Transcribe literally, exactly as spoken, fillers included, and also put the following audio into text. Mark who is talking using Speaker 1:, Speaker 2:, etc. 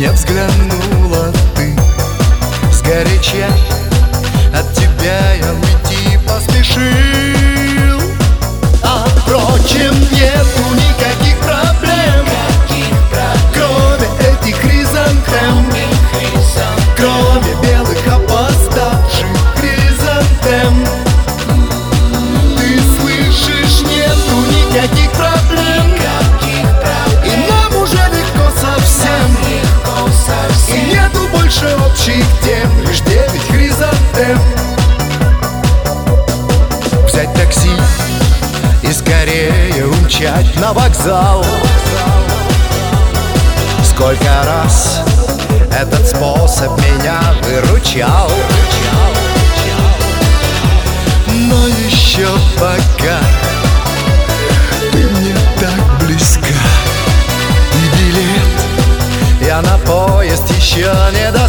Speaker 1: мне взглянула ты сгоряча. От тебя я уйти поспешил. А впрочем, нету никаких проблем, кроме этих хризантем, кроме белых опоздавших хризантем. Ты слышишь, нету никаких проблем, и нам уже легко совсем, и нету больше общих тем, лишь девять хризантем. Взять такси и скорее умчать на вокзал. Сколько раз этот способ меня выручал, но еще пока ты мне так близка, и билет я на поезд еще не дал.